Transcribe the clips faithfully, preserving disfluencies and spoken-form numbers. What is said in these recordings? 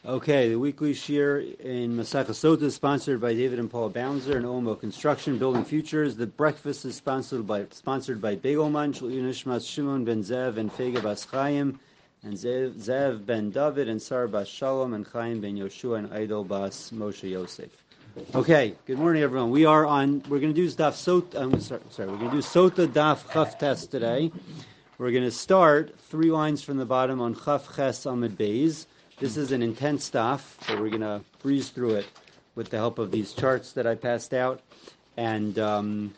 Okay, the weekly shir in Masach Sota is sponsored by David and Paula Bounzer and Omo Construction, Building Futures. The breakfast is sponsored by sponsored by Begelman, Nishmas Shimon ben Zev and Fega Bas Chaim, and Zev, Zev ben David and Sarah Bas Shalom and Chaim ben Yoshua and Idol Bas Moshe Yosef. Okay, good morning, everyone. We are on. We're going to do Daf Sota. I'm sorry, sorry. We're going to do Sota Daf Chaf Test today. We're going to start three lines from the bottom on Chaf Ches Amid Beis. This is an intense stuff, so we're going to breeze through it with the help of these charts that I passed out. And um,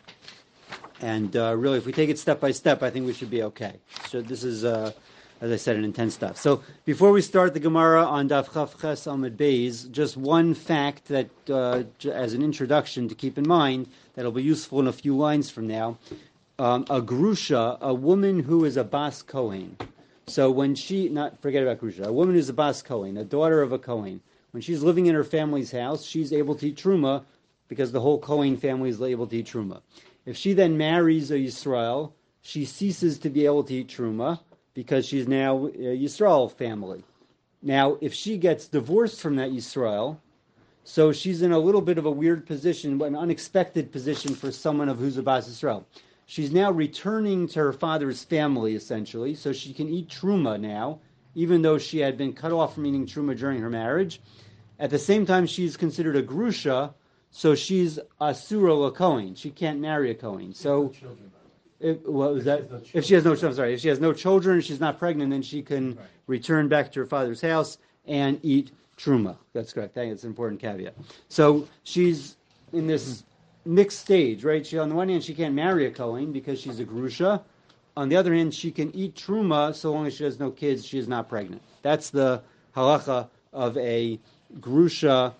and uh, really, if we take it step by step, I think we should be okay. So this is, uh, as I said, an intense stuff. So before we start the Gemara on Daf Chaf Ches Amid Beis, just one fact that, uh, as an introduction to keep in mind, that'll be useful in a few lines from now. Um, a grusha, a woman who is a bas Kohen. So when she, not forget about grusha, a woman who's a bas Kohen, a daughter of a Kohen, when she's living in her family's house, she's able to eat truma because the whole Kohen family is able to eat truma. If she then marries a Yisrael, she ceases to be able to eat truma because she's now a Yisrael family. Now, if she gets divorced from that Yisrael, so she's in a little bit of a weird position, an unexpected position for someone of who's a bas Yisrael. She's now returning to her father's family, essentially, so she can eat truma now, even though she had been cut off from eating truma during her marriage. At the same time, she's considered a grusha, so she's asura l'kohen. She can't marry a kohen. So, if, what was that? If she has no children, sorry, if she has no children, she's not pregnant, then she can right. return back to her father's house and eat truma. That's correct. That's an important caveat. So she's in this mixed stage, right? She, on the one hand, she can't marry a Kohen because she's a grusha. On the other hand, she can eat truma so long as she has no kids, she is not pregnant. That's the halacha of a grusha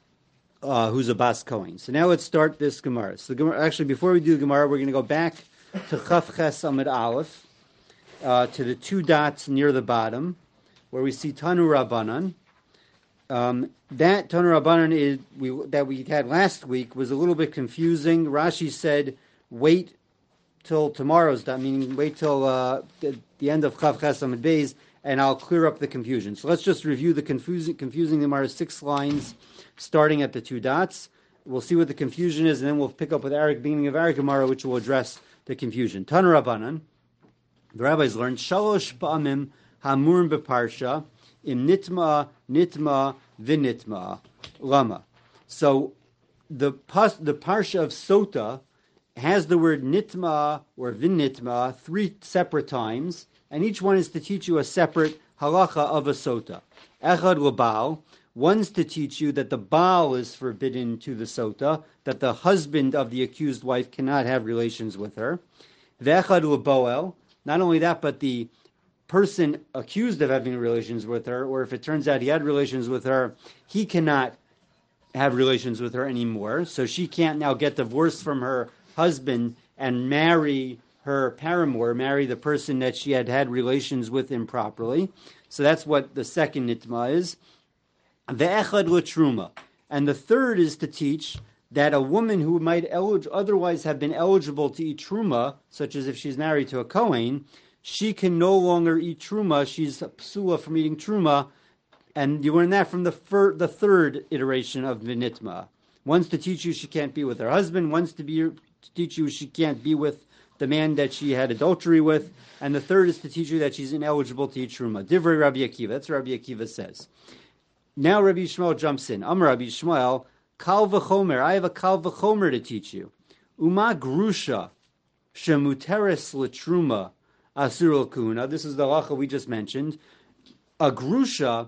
uh, who's a bas Kohen. So now let's start this Gemara. So the Gemara, actually, before we do the Gemara, we're going to go back to Chaf Ches Amid Aleph, uh, to the two dots near the bottom, where we see Tanu Rabbanan. Um, that Tanu Rabbanan is we that we had last week was a little bit confusing. Rashi said, "Wait till tomorrow's done," meaning wait till uh, the, the end of Chav Ches Amid Beis, and I'll clear up the confusion. So let's just review the confusing confusing Gemara six lines, starting at the two dots. We'll see what the confusion is, and then we'll pick up with Arik, beginning of Arik Gemara, which will address the confusion. Tanu Rabbanan, the rabbis learned Shalosh Ba'amim Hamurim Beparsha. Im nitma, nitma, vinitma, lama. So the pas, the parsha of Sota has the word nitma or vinitma three separate times, and each one is to teach you a separate halacha of a Sota. Echad l'baal, one's to teach you that the baal is forbidden to the Sota, that the husband of the accused wife cannot have relations with her. Ve'echad l'boel, not only that, but the person accused of having relations with her, or if it turns out he had relations with her, he cannot have relations with her anymore. So she can't now get divorced from her husband and marry her paramour, marry the person that she had had relations with improperly. So that's what the second nitma is. Ve'echad l'truma. And the third is to teach that a woman who might elig- otherwise have been eligible to eat truma, such as if she's married to a Kohen, she can no longer eat truma. She's psula from eating truma, and you learn that from the fir- the third iteration of vinitma. One's to teach you she can't be with her husband. One's to be to teach you she can't be with the man that she had adultery with, and the third is to teach you that she's ineligible to eat truma. Divrei Rabbi Akiva. That's what Rabbi Akiva says. Now Rabbi Yishmael jumps in. Amar Rabbi Yishmael, kal v'chomer. I have a kal v'chomer to teach you. Uma grusha shemuteres l'truma. Asur l'kuhuna. This is the halacha we just mentioned. A grusha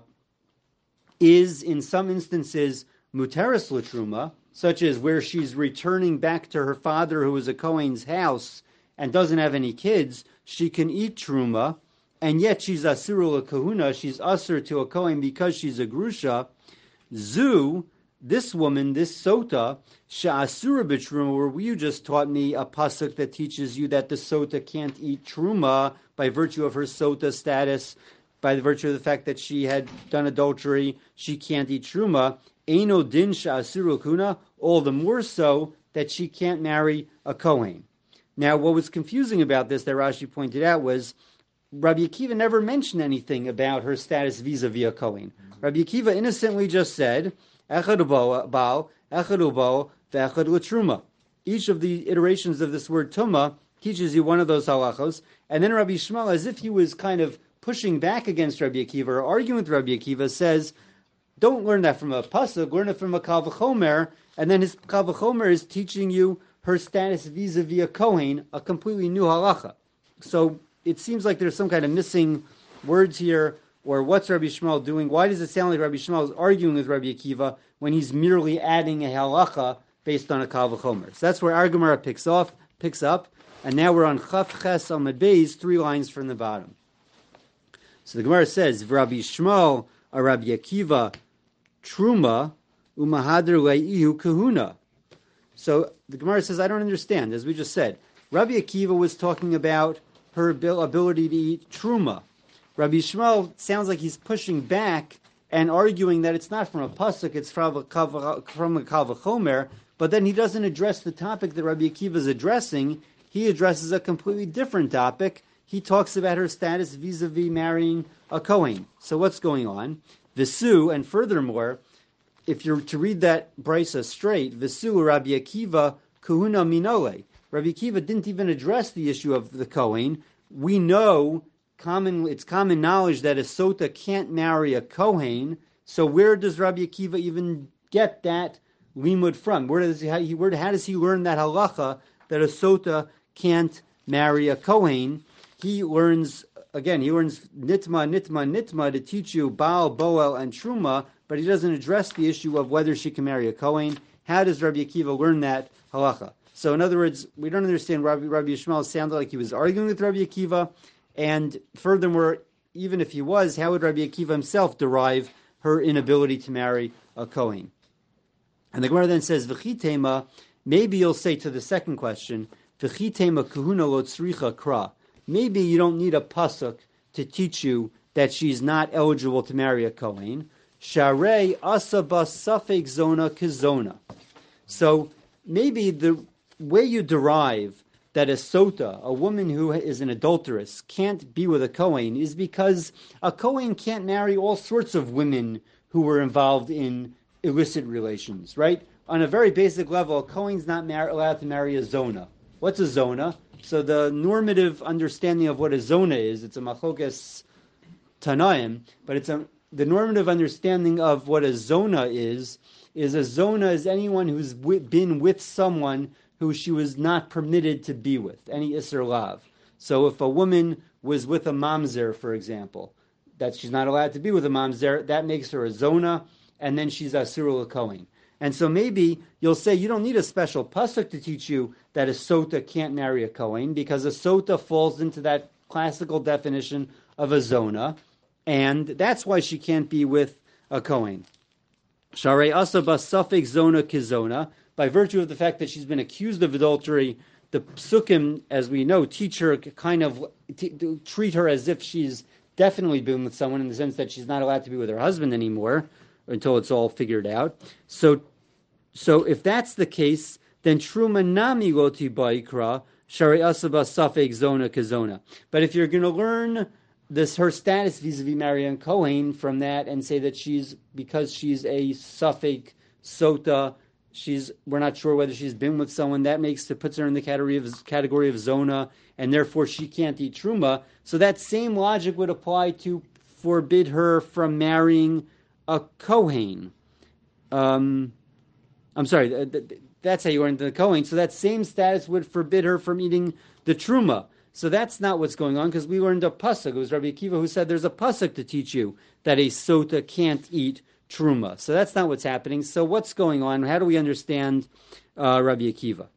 is, in some instances, muteris l'truma, such as where she's returning back to her father, who is a Kohen's house, and doesn't have any kids. She can eat truma, and yet she's asur l'kuhuna. She's asur to a Kohen because she's a grusha. Zu, this woman, this sota, sha'asura b'truma, where you just taught me a pasuk that teaches you that the sota can't eat truma by virtue of her sota status, by the virtue of the fact that she had done adultery, she can't eat truma. Eino din sha'asura kuna, all the more so that she can't marry a Kohen. Now, what was confusing about this that Rashi pointed out was Rabbi Akiva never mentioned anything about her status vis-a-vis a Kohen. Rabbi Akiva innocently just said, Echad ubo baal, Echad ubo, ve'echad l'truma. Each of the iterations of this word tuma teaches you one of those halachos, and then Rabbi Shmuel, as if he was kind of pushing back against Rabbi Akiva or arguing with Rabbi Akiva, says, don't learn that from a pasuk, learn it from a kal v'chomer, and then his kal v'chomer is teaching you her status vis-a-vis a Kohen, a completely new halacha. So it seems like there's some kind of missing words here, or what's Rabbi Shmuel doing? Why does it sound like Rabbi Shmuel is arguing with Rabbi Akiva when he's merely adding a halacha based on a kal v'chomer? So that's where our Gemara picks off, picks up, and now we're on Chaf Ches Amud Beis, three lines from the bottom. So the Gemara says, Rabbi Shmuel, a Rabbi Akiva, Truma, umahader lei'ihu kahuna. So the Gemara says, I don't understand. As we just said, Rabbi Akiva was talking about her ability to eat truma. Rabbi Shmuel sounds like he's pushing back and arguing that it's not from a pasuk, it's from a kal v'chomer, but then he doesn't address the topic that Rabbi Akiva is addressing. He addresses a completely different topic. He talks about her status vis-a-vis marrying a Kohen. So what's going on? Visu, and furthermore, if you're to read that brisa straight, Visu Rabbi Akiva Kahuna Minole. Rabbi Akiva didn't even address the issue of the Kohen. We know, common, it's common knowledge that a Sota can't marry a Kohen, so where does Rabbi Akiva even get that limud from? Where does he, how, where, how does he learn that halacha that a Sota can't marry a Kohen? He learns, again, he learns Nitma, Nitma, Nitma to teach you Baal, Boel, and Truma, but he doesn't address the issue of whether she can marry a Kohen. How does Rabbi Akiva learn that halacha? So in other words, we don't understand Rabbi, Rabbi Yishmael sounded like he was arguing with Rabbi Akiva, and furthermore, even if he was, how would Rabbi Akiva himself derive her inability to marry a Kohen? And the Gemara then says, V'chitema, maybe you'll say to the second question, V'chitema kahuna lo tzricha kra. Maybe you don't need a pasuk to teach you that she's not eligible to marry a Kohen. Sharei asaba safek zona kizona. So maybe the way you derive that a sota, a woman who is an adulteress, can't be with a Kohen is because a Kohen can't marry all sorts of women who were involved in illicit relations, right? On a very basic level, a Kohen's not mar- allowed to marry a zona. What's a zona? So the normative understanding of what a zona is, it's a machlokas tanaim, but it's a, the normative understanding of what a zona is, is a zona is anyone who's w- been with someone who she was not permitted to be with, any isser lav. So if a woman was with a mamzer, for example, that she's not allowed to be with a mamzer, that makes her a zona, and then she's asur l'kohen. And so maybe you'll say you don't need a special pasuk to teach you that a sota can't marry a Kohen, because a sota falls into that classical definition of a zona, and that's why she can't be with a Kohen. Sharei asaba safek zona kizona, by virtue of the fact that she's been accused of adultery, the psukim, as we know, teach her kind of t- treat her as if she's definitely been with someone, in the sense that she's not allowed to be with her husband anymore until it's all figured out. So, so if that's the case, then truma nami loti ba'ikra shari asaba safek zona kazona. But if you're going to learn this her status vis-a-vis Marian Kohen from that and say that she's, because she's a safek sota, she's we're not sure whether she's been with someone, that makes it puts her in the category of category of zona, and therefore she can't eat truma. So that same logic would apply to forbid her from marrying a Kohen. Um, I'm sorry, that's how you learn the Kohen. So that same status would forbid her from eating the truma. So that's not what's going on, because we learned a pasuk. It was Rabbi Akiva who said there's a pasuk to teach you that a sota can't eat truma. So that's not what's happening. So what's going on? How do we understand uh, Rabbi Akiva?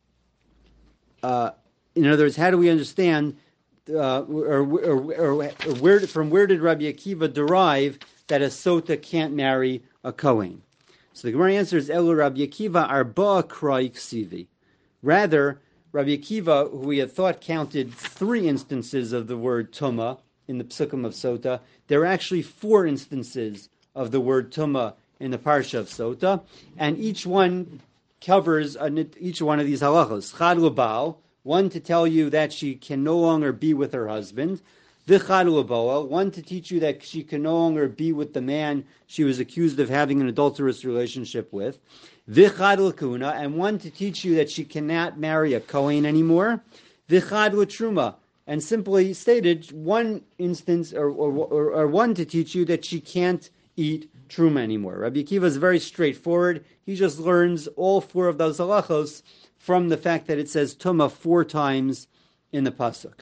Uh, in other words, how do we understand, uh, or, or, or, or where from where did Rabbi Akiva derive that a sota can't marry a Kohen? So the Gemara answers, Elu Rabbi Akiva arba kroi ksivi. Rather, Rabbi Akiva, who we had thought counted three instances of the word tuma in the psukim of sota, there are actually four instances of the word tuma in the parsha of sota, and each one covers a, each one of these halachos. Chad l'bal, one to tell you that she can no longer be with her husband. V'chad l'boel, one to teach you that she can no longer be with the man she was accused of having an adulterous relationship with. V'chad l'kehuna, and one to teach you that she cannot marry a Kohen anymore. V'chad l'truma, and simply stated, one instance, or, or, or, or one to teach you that she can't eat truma anymore. Rabbi Akiva is very straightforward. He just learns all four of those halachos from the fact that it says tuma four times in the pasuk.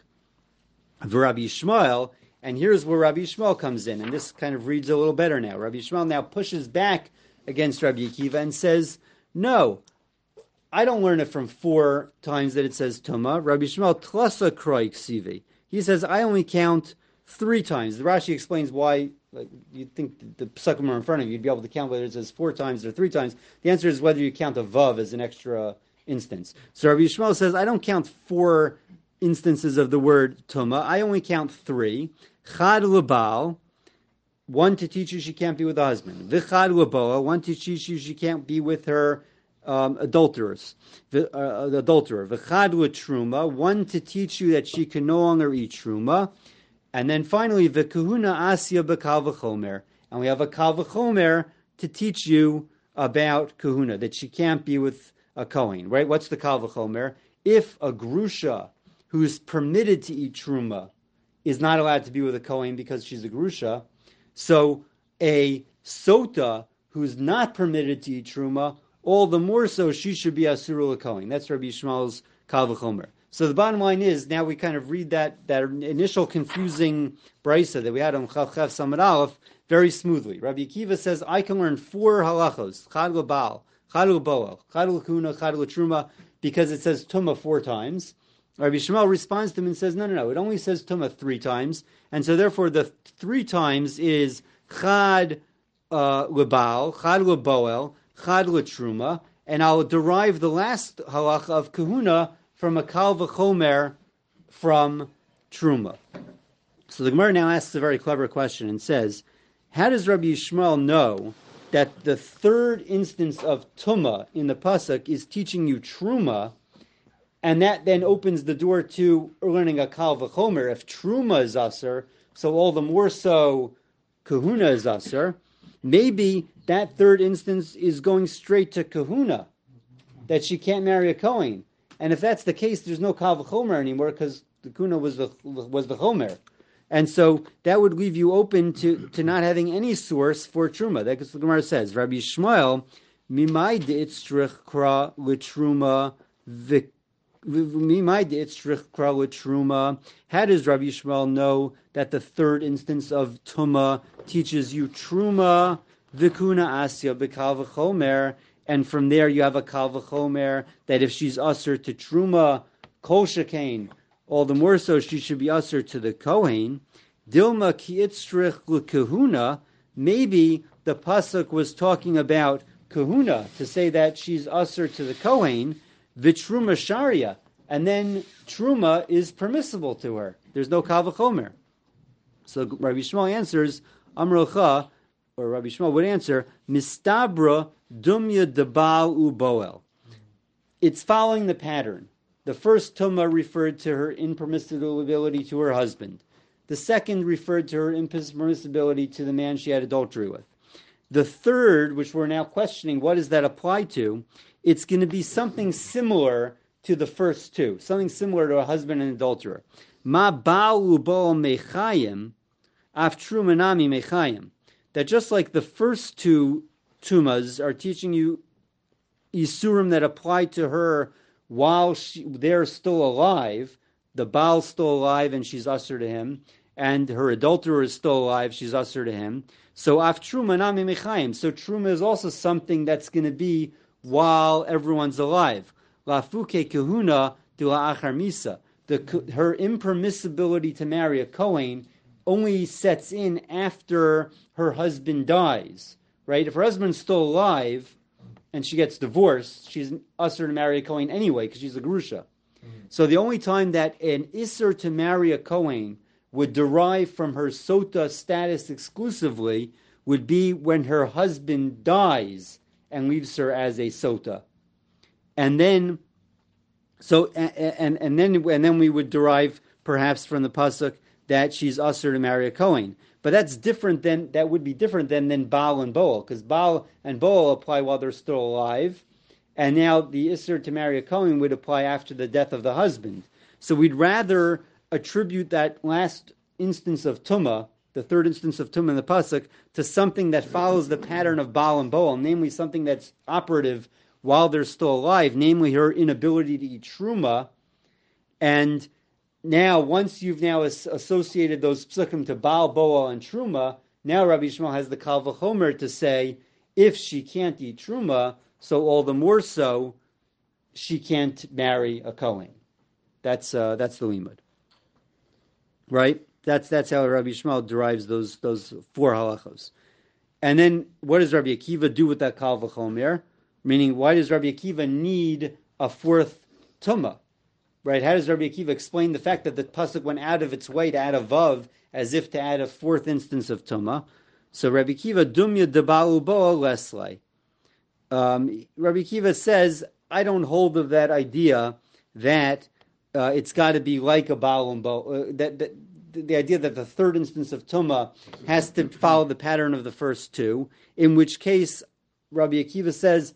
Rabbi Yishmael, and here's where Rabbi Yishmael comes in, and this kind of reads a little better now. Rabbi Yishmael now pushes back against Rabbi Akiva and says, no, I don't learn it from four times that it says tuma. Rabbi Yishmael tlasa kroik sivi. He says, I only count three times. The Rashi explains why. Like, you'd think the psukim are in front of you, you'd be able to count whether it says four times or three times. The answer is whether you count a vav as an extra instance. So Rabbi Yishmael says, I don't count four instances of the word tuma. I only count three. Chad lebal, one to teach you she can't be with the husband. V'chad leboa, one to teach you she can't be with her um, adulteress, the uh, adulterer. V'chad letruma, one to teach you that she can no longer eat truma. And then finally, v'kehuna asya b'kal v'chomer, and we have a kal v'chomer to teach you about kahuna, that she can't be with a Kohen, right? What's the kal v'chomer? If a grusha who's permitted to eat truma is not allowed to be with a Kohen because she's a grusha, so a sota who's not permitted to eat truma, all the more so she should be asura l'Kohen. That's Rabbi Yishmael's kal v'chomer. So the bottom line is, now we kind of read that, that initial confusing brisa that we had on Chav Chav Samad Aleph very smoothly. Rabbi Akiva says, I can learn four halachos, chad l'bal, chad l'boel, chad l'kuna, chad l'truma, because it says tuma four times. Rabbi Shmuel responds to him and says, no, no, no, it only says tuma three times, and so therefore the three times is chad uh, l'bal, chad l'boel, chad l'truma, and I'll derive the last halacha of kahuna from a kal v'chomer from truma. So the Gemara now asks a very clever question and says, how does Rabbi Yishmael know that the third instance of tuma in the pasuk is teaching you truma, and that then opens the door to learning a kal v'chomer? If truma is aser, so all the more so kahuna is aser. Maybe that third instance is going straight to kahuna, that she can't marry a Kohen. And if that's the case, there's no kal v'chomer anymore because the kuna was the was the chomer, and so that would leave you open to, to not having any source for truma. That's what the Gemara says. Rabbi Yishmael, mimai deitzrich kra l'truma, mimai deitzrich kra l'truma. How does Rabbi Yishmael know that the third instance of tuma teaches you truma v'kuna asya b'kal v'chomer? And from there you have a kal v'chomer that if she's usher to truma kol shekain, all the more so she should be usher to the kohen. Dilma ki itzrich l'kehuna. Maybe the pasuk was talking about kahuna to say that she's usher to the kohen v'truma sharia, and then truma is permissible to her. There's no kal v'chomer. So Rabbi Yishmael answers Amrocha, or Rabbi Yishmael would answer mistabra dumya debal uboel. It's following the pattern. The first tuma referred to her impermissibility to her husband. The second referred to her impermissibility to the man she had adultery with. The third, which we're now questioning, what does that apply to? It's going to be something similar to the first two, something similar to a husband and adulterer. Ma ba'al uboel mechayim, af trumanami mechayim. That just like the first two tumas are teaching you isurim that apply to her while she, they're still alive, the Baal's still alive and she's usher to him, and her adulterer is still alive, she's usher to him. So af truma nami mechayim. So truma is also something that's going to be while everyone's alive. Lafuke kahuna de la'achar misa. The her impermissibility to marry a Kohen only sets in after her husband dies. Right? If her husband's still alive and she gets divorced, she's usher to marry a Kohen anyway because she's a grusha. Mm-hmm. So the only time that an isser to marry a Kohen would derive from her sota status exclusively would be when her husband dies and leaves her as a sota. And then, so and and, and then and then we would derive perhaps from the pasuk that she's usher to marry a Kohen. But that's different than, that would be different than, than Baal and Boel, because Baal and Boel apply while they're still alive, and now the Isser to marry a Kohen would apply after the death of the husband. So we'd rather attribute that last instance of Tumah, the third instance of Tumah in the Pasuk, to something that follows the pattern of Baal and Boel, namely something that's operative while they're still alive, namely her inability to eat Truma. And now, once you've now as- associated those psukim to Baal, Boel, and Truma, now Rabbi Yishmael has the Kal V'chomer to say, if she can't eat Truma, so all the more so, she can't marry a Kohen. That's uh, that's the limud, right? That's that's how Rabbi Yishmael derives those those four halachos. And then, what does Rabbi Akiva do with that Kal V'chomer? Meaning, why does Rabbi Akiva need a fourth Tumah? Right? How does Rabbi Akiva explain the fact that the pasuk went out of its way to add a vav as if to add a fourth instance of Tumah? So Rabbi Akiva, Dumya Debalu Boa Leslai. Um, Rabbi Akiva says, I don't hold of that idea that uh, it's got to be like a Baal and Bo. Uh, that, that the idea that the third instance of Tumah has to follow the pattern of the first two. In which case, Rabbi Akiva says,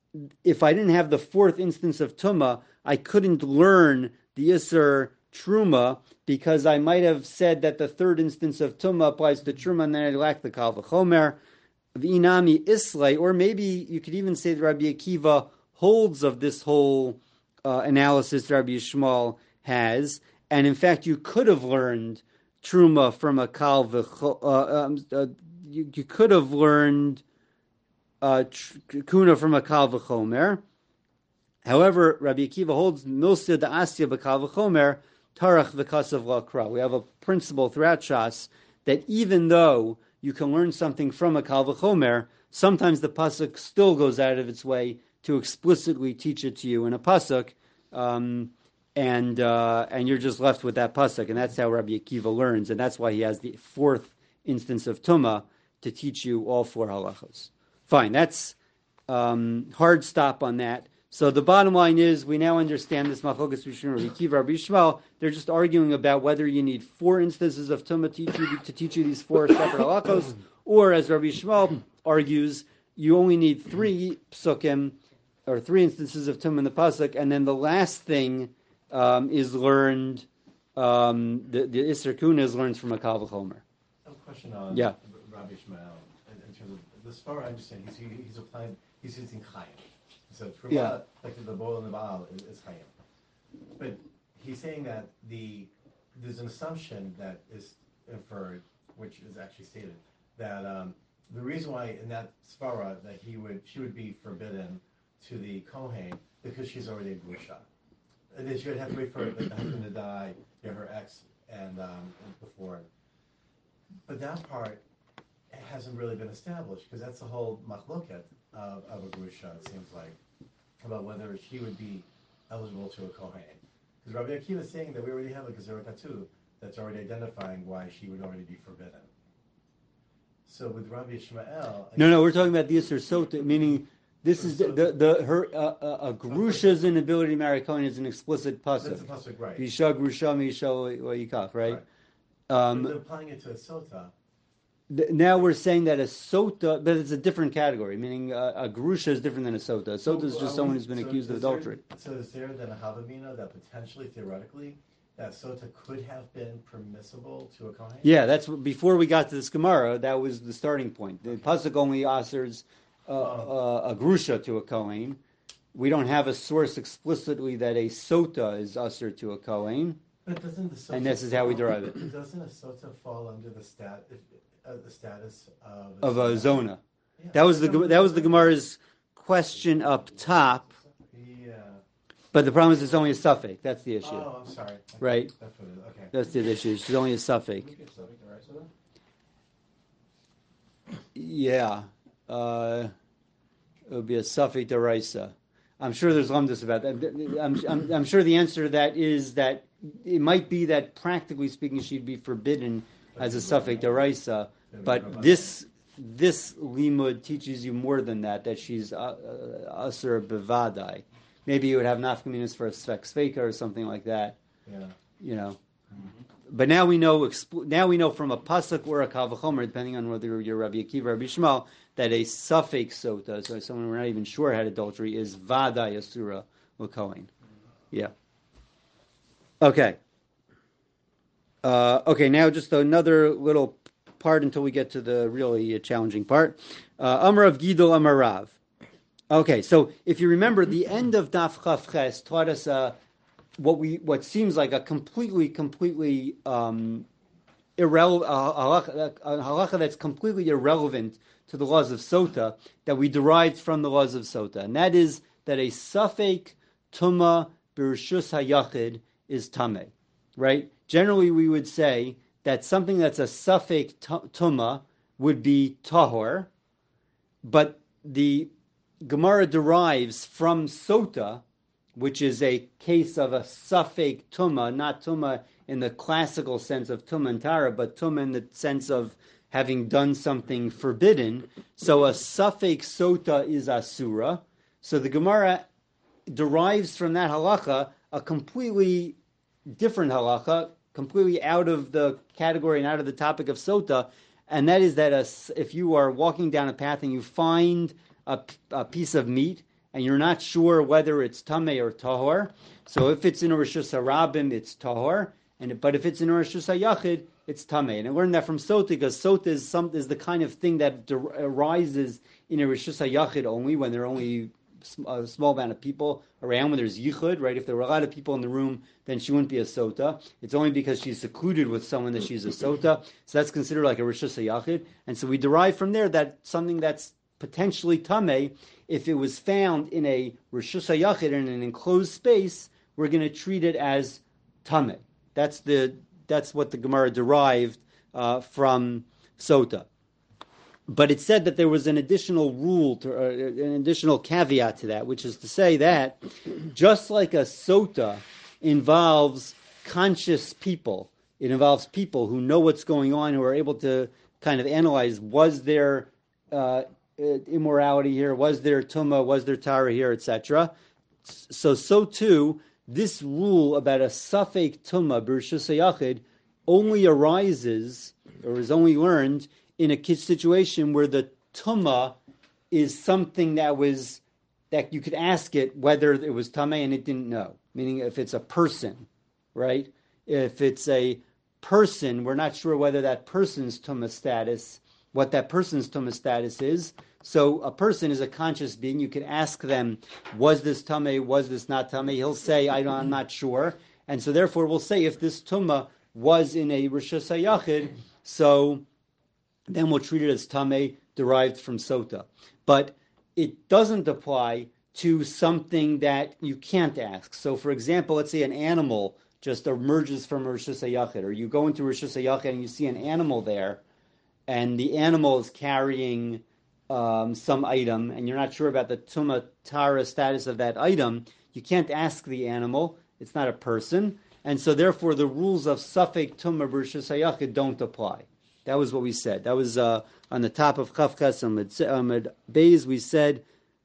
if I didn't have the fourth instance of Tumah, I couldn't learn the Isser Truma because I might have said that the third instance of Tumah applies to Truma and then I lack the Kal V'chomer. V'inami Islay, or maybe you could even say that Rabbi Akiva holds of this whole uh, analysis that Rabbi Yishmael has, and in fact you could have learned Truma from a Kal V'chomer, uh, um, uh, you, you could have learned uh, Kuna from a Kal V'chomer. However, Rabbi Akiva holds Milsa da Asya b'Kal V'chomer Tarach v'Kasav L'Akra. We have a principle throughout Shas that even though you can learn something from a Kal V'chomer, sometimes the pasuk still goes out of its way to explicitly teach it to you in a pasuk, um, and uh, and you're just left with that pasuk, and that's how Rabbi Akiva learns, and that's why he has the fourth instance of Tumah to teach you all four halachos. Fine, that's um, hard stop on that. So the bottom line is, we now understand this Machlokes Rishon Rabbi Akiva, Rabbi Yishmael. They're just arguing about whether you need four instances of Tumah to teach you, to teach you these four separate halachos, or as Rabbi Yishmael argues, you only need three psukim, or three instances of Tumah in the pasuk, and then the last thing um, is learned, um, the, the Isser Kuna is learned from a Kal V'chomer. I have a question on yeah. Rabbi Yishmael, in, in terms of, the Sfar I understand, he's, he, he's applying, he's using Chaim. So Truma, yeah. like the Boel and the Baal, is, is Chaim. But he's saying that the there's an assumption that is inferred, which is actually stated, that um, the reason why in that Svara that he would she would be forbidden to the Kohen because she's already a Grusha. And then she would have to wait for the husband to die, you know, her ex, and um, before. But that part hasn't really been established because that's the whole machloket of, of a Grusha, it seems like, about whether she would be eligible to a Kohen. Because Rabbi Akiva is saying that we already have a Gezerah Katu that's already identifying why she would already be forbidden. So with Rabbi Yishmael... No, no, we're talking about the Yisr Sota, meaning this is the, the, the her uh, uh, a Grusha's inability to marry a Kohen is an explicit pasuk. That's a pasuk, right. Yisha Grusha Yisha Yikach, right? right. Um, but they're applying it to a Sota. Now we're saying that a sota, but it's a different category, meaning uh, a grusha is different than a sota. A sota is just someone who's been so accused of adultery. There, so is there then a havamina that potentially, theoretically, that sota could have been permissible to a kohen? Yeah, that's what, before we got to this Gemara, that was the starting point. The pasuk only offers uh, oh. uh, a grusha to a kohen. We don't have a source explicitly that a sota is usher to a kohen. But doesn't the sota and this is how we derive it. Doesn't a sota fall under the stat? If, Uh, the status of a, of a zona. Yeah. That was the that was the Gemara's question up top. Yeah. But the problem is it's only a suffix. That's the issue. Oh, I'm sorry. Okay. Right. That's what it is. Okay. That's the issue. She's only a suffix. Yeah. Uh, it would be a suffix deraisa. I'm sure there's lumdus about that. I'm, I'm, I'm sure the answer to that is that it might be that practically speaking she'd be forbidden as a suffix deraisa, but this this limud teaches you more than that, that she's asur bevadai. Maybe you would have nafkaminas for a sfek sveka or something like that. Yeah. You know. but now we know now we know from a pasuk or a kal v'chomer, depending on whether you're Rabbi Akiva or Rabbi Shmuel, that a suffix sota, so someone we're not even sure had adultery, is vaday asura l'kohen. Yeah. Okay. Uh, okay. Now just another little part until we get to the really challenging part. Uh, Amar of Gidol Amar Rav. Okay, so if you remember, the end of Daf Chaf Ches taught us uh, what we what seems like a completely, completely um, irrelevant a halacha, a halacha that's completely irrelevant to the laws of Sota that we derived from the laws of Sota, and that is that a Safek Tuma B'Rishus HaYachid is Tameh, right? Generally, we would say that something that's a Safek Tuma would be Tahor, but the Gemara derives from Sota, which is a case of a Safek Tuma, not Tuma in the classical sense of Tuma and Tara, but Tuma in the sense of having done something forbidden. So a Safek Sota is Asura. So the Gemara derives from that halacha a completely different halacha, completely out of the category and out of the topic of Sota, and that is that a, if you are walking down a path and you find A, a piece of meat, and you're not sure whether it's tameh or tahor. So if it's in Rishus Harabim, it's tahor, and but if it's in Rishus Hayachid, it's tameh. And I learned that from Sota because Sota is some is the kind of thing that der, arises in a Rishus Hayachid only when there are only a small amount of people around. When there's yichud, right? If there were a lot of people in the room, then she wouldn't be a Sota. It's only because she's secluded with someone that she's a Sota. So that's considered like a Rishus Hayachid, and so we derive from there that something that's potentially tameh, if it was found in a Rishus HaYachid in an enclosed space, we're going to treat it as tameh. That's the that's what the Gemara derived uh, from Sota. But it said that there was an additional rule, to, uh, an additional caveat to that, which is to say that just like a Sota involves conscious people, it involves people who know what's going on, who are able to kind of analyze, was there uh, immorality here, was there tuma, was there tara here, et cetera. So, so too, this rule about a safek tuma b'rishus hayachid only arises, or is only learned, in a situation where the tuma is something that was, that you could ask it whether it was tameh and it didn't know. Meaning if it's a person, right? If it's a person, we're not sure whether that person's tuma status, what that person's tuma status is. So a person is a conscious being. You can ask them, was this tameh, was this not tameh? He'll say, I don't, I'm not sure. And so therefore we'll say if this tumah was in a Rishus HaYachid, so then we'll treat it as tameh derived from Sota. But it doesn't apply to something that you can't ask. So for example, let's say an animal just emerges from a Rishus HaYachid, or you go into Rishus HaYachid and you see an animal there, and the animal is carrying Um, some item, and you're not sure about the Tuma Tara status of that item, you can't ask the animal. It's not a person. And so therefore the rules of Safek Tuma B'Rishus HaYachid don't apply. That was what we said. That was uh, on the top of Chaf Ches Amud Beis. We said,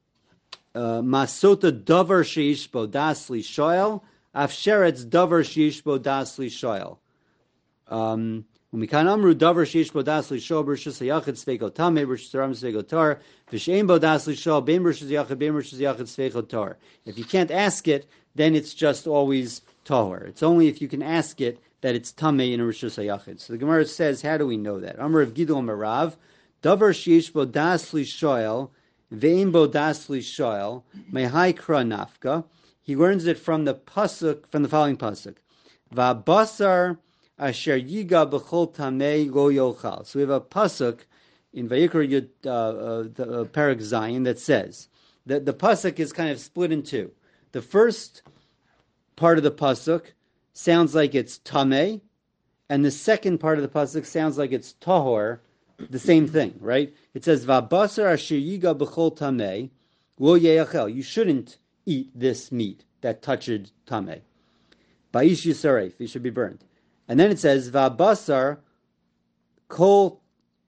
Masota Davar Sheish Bo Dasli Shoel, Afsheretz Davar Sheish Bo Dasli Shoel. Um, Umikan Amru Davar Sheish Bo Dasli Shoel B'Rishus HaYachid Sveiko Tameh B'Rishus Haram Sveiko Tar V'Shein Bo Dasli Shoel Bein B'Rishus HaYachid Bein B'Rishus HaYachid Sveiko Tar. If you can't ask it, then it's just always Tahor. It's only if you can ask it that it's Tameh in a Rishus HaYachid. So the Gemara says, how do we know that? Amr of Gidol Marav, Davar Sheish Bo Dasli Shoel Ve'im Bo Dasli Shoel Mehai Kra Nafka. He learns it from the pasuk, from the following pasuk. Va'basar Asher Yiga B'chol Tamei Lo Yochal. So we have a pasuk in Vayikra Yud, uh, uh, the uh, Parak Zayin that says that the pasuk is kind of split in two. The first part of the pasuk sounds like it's Tamei, and the second part of the pasuk sounds like it's Tahor. The same thing, right? It says Va'basar Asher Yiga B'chol Tamei Lo Yochal. You shouldn't eat this meat that touched Tamei. Ba'ish Yisaref. It should be burned. And then it says, Va'basar kol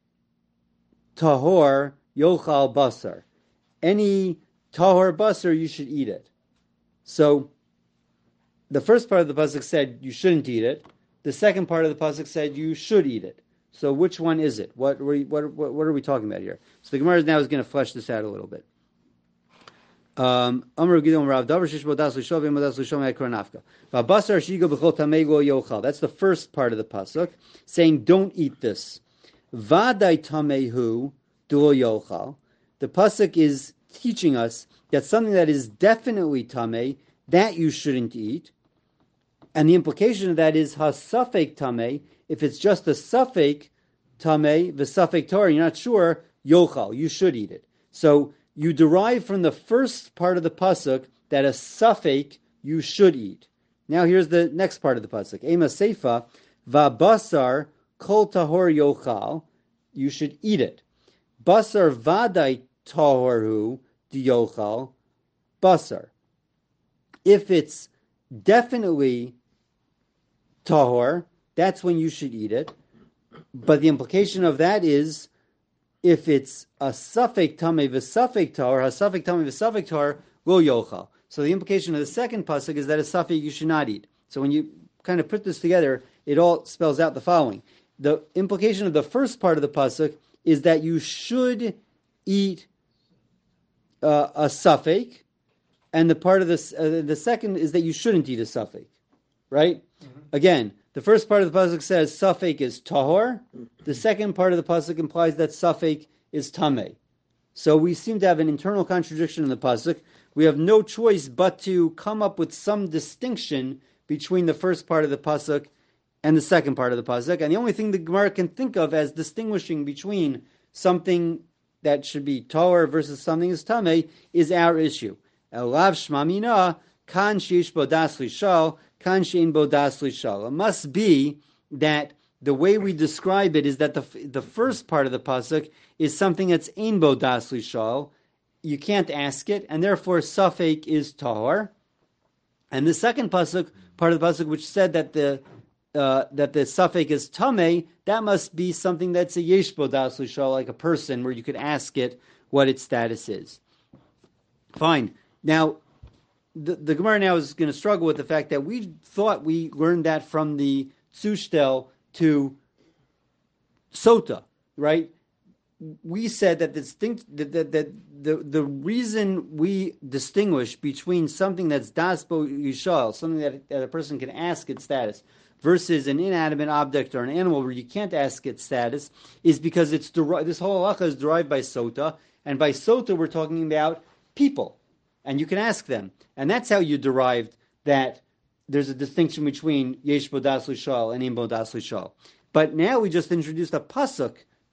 tahor yochal basar. Any tahor basar, you should eat it. So, the first part of the pasuk said you shouldn't eat it. The The second part of the pasuk said you should eat it. So which one is it? What were what what, what are we talking about here? So the Gemara now is going to flesh this out a little bit. Um, That's the first part of the pasuk, saying don't eat this. Vaday tamehu dulo yochal. The pasuk is teaching us that something that is definitely tameh, that you shouldn't eat. And the implication of that is hasafek tameh. If it's just a safek tameh, the safek Torah, you're not sure, yochal, you should eat it. So you derive from the first part of the pasuk that a safek you should eat. Now here's the next part of the pasuk. Ema seifa va-basar kol tahor yochal. You should eat it. Basar vaday tahorhu di yochal. Basar. If it's definitely tahor, that's when you should eat it. But the implication of that is, if it's a safek tameh v'safek tahor, a safek tameh v'safek tahor, lo yochal. So the implication of the second pasuk is that a safek you should not eat. So when you kind of put this together, it all spells out the following. The implication of the first part of the pasuk is that you should eat uh, a safek, and the part of this, uh, the second is that you shouldn't eat a safek, right? Mm-hmm. Again, the first part of the pasuk says safek is tahor. The second part of the pasuk implies that safek is tameh. So we seem to have an internal contradiction in the pasuk. We have no choice but to come up with some distinction between the first part of the pasuk and the second part of the pasuk. And the only thing the Gemara can think of as distinguishing between something that should be tahor versus something is tameh is our issue. Elav shmamina kan sheish bo das lishal, kan shein bo das lishal. It must be that the way we describe it is that the the first part of the pasuk is something that's ein bo das lishal. You can't ask it, and therefore safek is tahor. And the second pasuk, part of the pasuk, which said that the uh, that the safek is tameh, that must be something that's a yesh bo das lishal, like a person, where you could ask it what its status is. Fine. Now, the, the Gemara now is going to struggle with the fact that we thought we learned that from the Tzushtel to Sota, right? We said that, distinct, that, that, that the, the reason we distinguish between something that's das bo yishal, something that, that a person can ask its status, versus an inanimate object or an animal where you can't ask its status, is because it's deri- this whole halacha is derived by Sota, and by Sota we're talking about people. And you can ask them. And that's how you derived that there's a distinction between yesh bo das lishal and ein bo das lishal. But now we just introduced a pasuk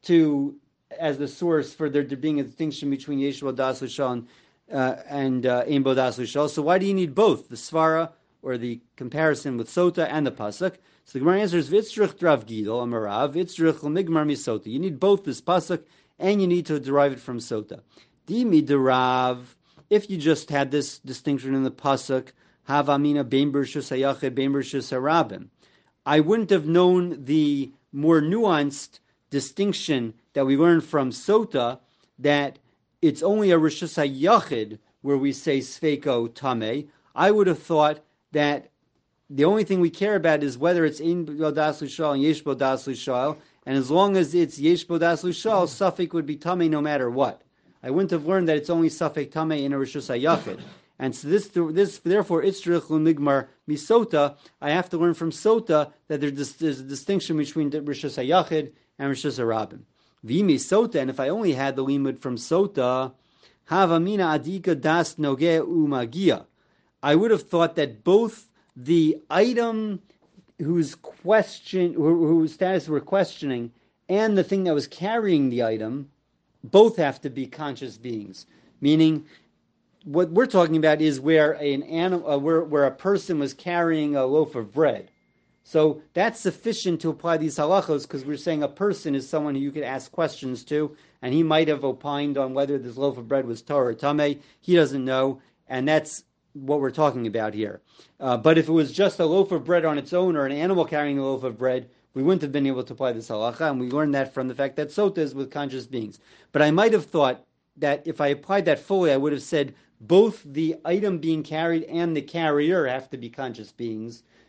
to as the source for there being a distinction between yesh bo das lishal and uh, and uh, ein bo das lishal. So why do you need both, the svara or the comparison with Sota and the pasuk? So the Gemara answers vitzrich drav gidol amarav vitzrich l'migmar misota. You need both this pasuk and you need to derive it from Sota. Dimi derav. If you just had this distinction in the pasuk, havamina bein bershus hayachid bein bershus harabim, I wouldn't have known the more nuanced distinction that we learned from Sota, that it's only a reshus hayachid where we say sfeiko tameh. I would have thought that the only thing we care about is whether it's ein bo das lishal and yesh bo das lishal, and as long as it's yesh bo das lishal, safek would be tameh no matter what. I wouldn't have learned that it's only safek tameh in a reshus hayachid, and so this, this therefore itzrich l'migmar misota. I have to learn from Sota that there's, there's a distinction between reshus hayachid and reshus harabim. V'imi Sota, and if I only had the limud from Sota, havamina adika das nogeh umagia, I would have thought that both the item whose question, whose status we're questioning, and the thing that was carrying the item, both have to be conscious beings. Meaning, what we're talking about is where an animal, uh, where, where a person was carrying a loaf of bread. So that's sufficient to apply these halachos, because we're saying a person is someone who you could ask questions to, and he might have opined on whether this loaf of bread was Torah or Tameh. He doesn't know, and that's what we're talking about here. Uh, but if it was just a loaf of bread on its own, or an animal carrying a loaf of bread, we wouldn't have been able to apply this halacha, and we learned that from the fact that Sota is with conscious beings. But I might have thought that if I applied that fully, I would have said both the item being carried and the carrier have to be conscious beings,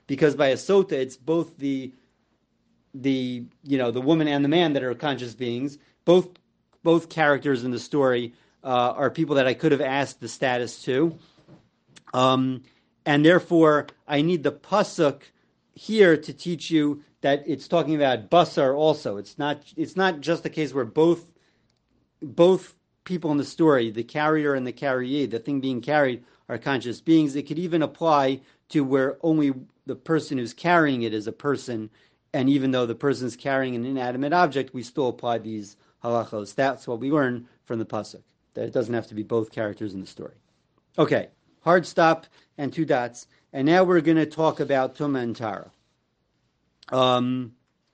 because by a sota, it's both the the you know the woman and the man that are conscious beings. Both both characters in the story uh, are people that I could have asked the status to, um, and therefore I need the pasuk here to teach you that it's talking about basar also. It's not it's not just the case where both both people in the story, the carrier and the carrier, the thing being carried, are conscious beings. It could even apply to where only the person who's carrying it is a person, and even though the person's carrying an inanimate object, we still apply these halachos. That's what we learn from the pasuk, that it doesn't have to be both characters in the story. Okay, hard stop and two dots. And now we're going to talk about Tumah and Tara. Um,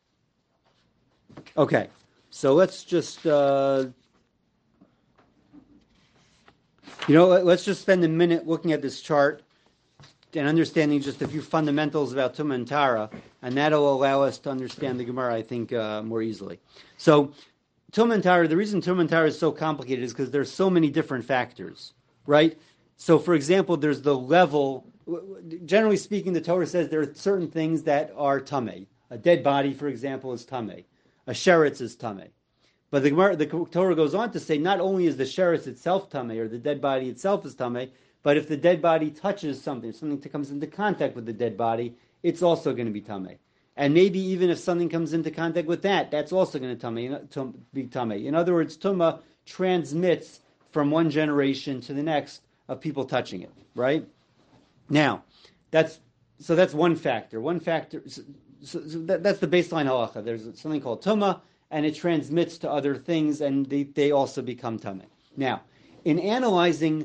okay, so let's just, uh, you know, let's just spend a minute looking at this chart and understanding just a few fundamentals about Tumah and Tara, and that'll allow us to understand the Gemara, I think, uh, more easily. So, Tumah and Tara, the reason Tumah and Tara is so complicated is because there's so many different factors, right? So, for example, there's the level. Generally speaking, the Torah says there are certain things that are tamei. A dead body, for example, is tamei. A sheretz is tamei. But the, the Torah goes on to say not only is the sheretz itself tamei, or the dead body itself is tamei, but if the dead body touches something, something that comes into contact with the dead body, it's also going to be tamei. And maybe even if something comes into contact with that, that's also going to tamei, be tamei. In other words, tumah transmits from one generation to the next of people touching it, right? Now, that's so that's one factor. One factor. So, so that, that's the baseline halacha. There's something called tumah, and it transmits to other things, and they, they also become tamei. Now, in analyzing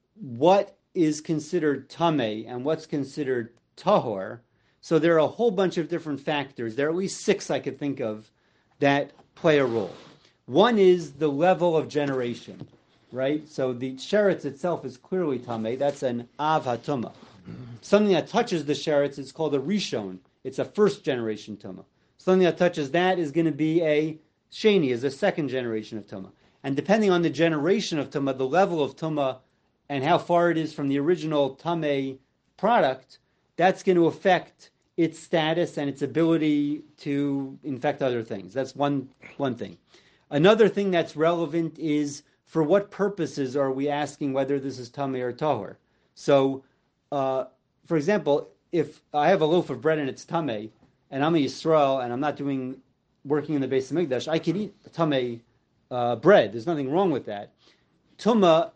what is considered tamei and what's considered tahor, so there are a whole bunch of different factors. There are at least six I could think of that play a role. One is the level of generation, right? So the sheretz itself is clearly tamei. That's an av hatumah. Something that touches the sheretz is called a rishon. It's a first generation tumah. Something that touches that is going to be a sheni, is a second generation of tumah. And depending on the generation of tumah, the level of tumah, and how far it is from the original tamei product, that's going to affect its status and its ability to infect other things. That's one one thing. Another thing that's relevant is for what purposes are we asking whether this is tamei or tahor? So, uh, for example, if I have a loaf of bread and it's tamei, and I'm a Yisrael and I'm not doing working in the Beis Hamikdash, I can eat tamei uh, bread. There's nothing wrong with that. Tumah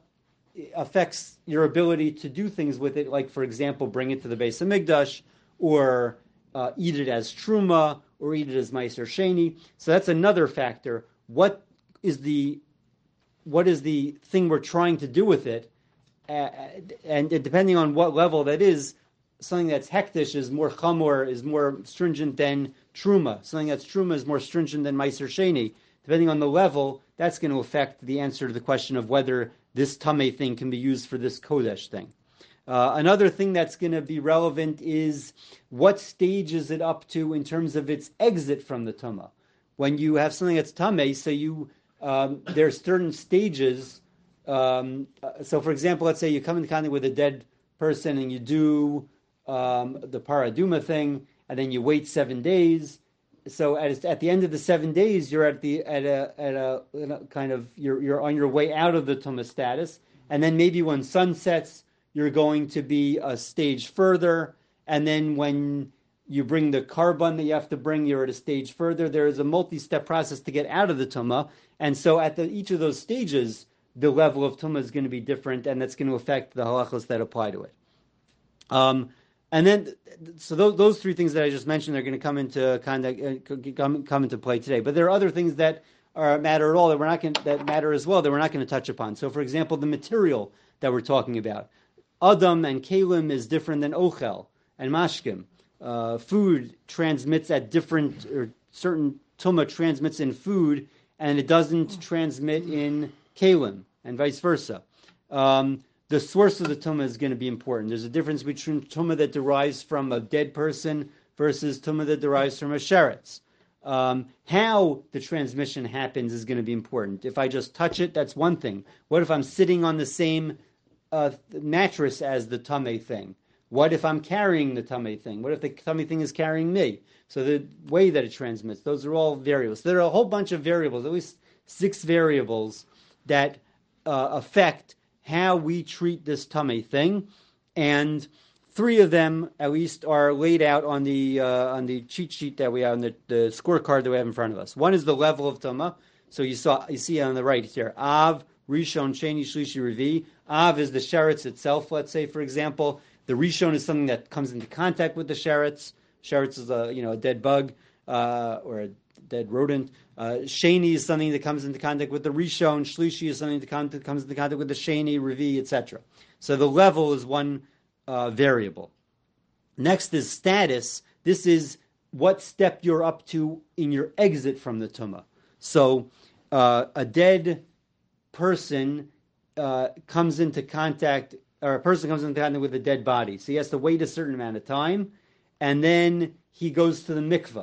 affects your ability to do things with it, like, for example, bring it to the Beis Hamikdash, or uh, eat it as truma, or eat it as meiser sheni. So that's another factor. What is the what is the thing we're trying to do with it? Uh, and depending on what level that is, something that's hektish is more chamor, is more stringent than truma. Something that's truma is more stringent than meiser sheni. Depending on the level, that's going to affect the answer to the question of whether this tamei thing can be used for this kodesh thing. Uh, another thing that's going to be relevant is what stage is it up to in terms of its exit from the tumah. When you have something that's tamei, so you um, there's certain stages. Um, so, for example, let's say you come into contact with a dead person and you do um, the paraduma thing, and then you wait seven days. So, at, at the end of the seven days, you're at the at a at a, at a kind of you're you're on your way out of the tumah status, and then maybe when sun sets, you're going to be a stage further, and then when you bring the carbon that you have to bring, you're at a stage further. There is a multi-step process to get out of the tumah, and so at the, each of those stages, the level of tumah is going to be different, and that's going to affect the halachos that apply to it. Um, and then, so those, those three things that I just mentioned are going to come into contact, uh, come, come into play today. But there are other things that are matter at all that we're not going to, that matter as well that we're not going to touch upon. So, for example, the material that we're talking about. Adam and kalim is different than ochel and mashkim. Uh, food transmits at different, or certain tumah transmits in food, and it doesn't transmit in kalim, and vice versa. Um, the source of the tumah is going to be important. There's a difference between tumah that derives from a dead person versus tumah that derives from a sheretz. Um, how the transmission happens is going to be important. If I just touch it, that's one thing. What if I'm sitting on the same uh, mattress as the tamei thing? What if I'm carrying the tummy thing? What if the tummy thing is carrying me? So the way that it transmits, those are all variables. There are a whole bunch of variables, at least six variables that uh, affect how we treat this tummy thing, and three of them, at least, are laid out on the uh, on the cheat sheet that we have, on the, the scorecard that we have in front of us. One is the level of Tumah. So you saw, you see on the right here, Av, Rishon, Sheni, Shlishi, Revi. Av is the sheretz itself, let's say, for example. The Rishon is something that comes into contact with the sheretz. Sheretz is a, you know, a dead bug uh, or a dead rodent. Uh, Sheni is something that comes into contact with the Rishon. Shlishi is something that comes into contact with the Sheni, Revi, et cetera. So the level is one uh, variable. Next is status. This is what step you're up to in your exit from the Tumah. So uh, a dead person uh, comes into contact, or a person comes into contact with a dead body. So he has to wait a certain amount of time, and then he goes to the mikvah.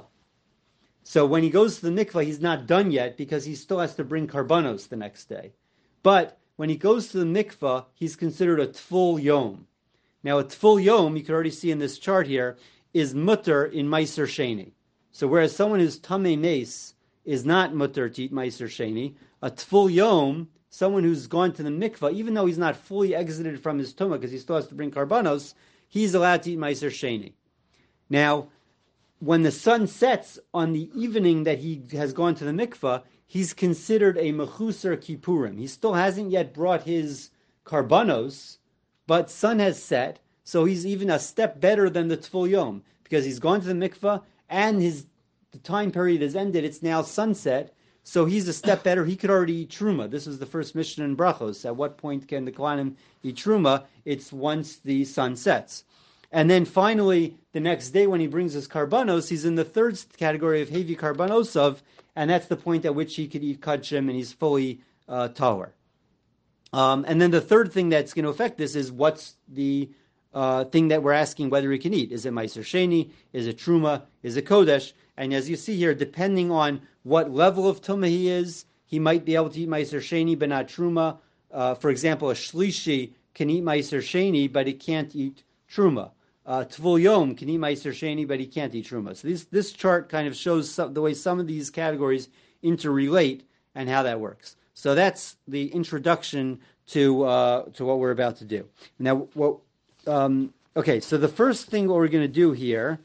So when he goes to the mikvah, he's not done yet because he still has to bring karbanos the next day. But when he goes to the mikvah, he's considered a tful yom. Now a tful yom, you can already see in this chart here, is mutter in Meiser Sheni. So whereas someone who's tamei meis is not mutter to eat Meiser Sheni, a tful yom, someone who's gone to the mikvah, even though he's not fully exited from his tumah because he still has to bring karbanos, he's allowed to eat Meiser Sheni. Now, when the sun sets on the evening that he has gone to the mikvah, he's considered a mechuser kippurim. He still hasn't yet brought his karbanos, but sun has set, so he's even a step better than the tful yom because he's gone to the mikvah and his the time period has ended. It's now sunset, so he's a step better. He could already eat truma. This is the first Mishnah in Brachos. At what point can the Kohanim eat truma? It's once the sun sets. And then finally, the next day when he brings his karbanos, he's in the third category of heavy karbanosov, and that's the point at which he could eat kachim and he's fully uh, tahor. Um, and then the third thing that's going to affect this is what's the uh, thing that we're asking whether he can eat. Is it Meiser Sheni? Is it Truma? Is it Kodesh? And as you see here, depending on what level of Tumah he is, he might be able to eat Meiser Sheni but not Truma. Uh, for example, a Shlishi can eat Meiser Sheni but he can't eat Truma. Uh, Tvul Yom can eat Meiser Sheni but he can't eat Truma. So this, this chart kind of shows some, the way some of these categories interrelate and how that works. So that's the introduction to uh, to what we're about to do. Now, what? Um, okay, so the first thing what we're going to do here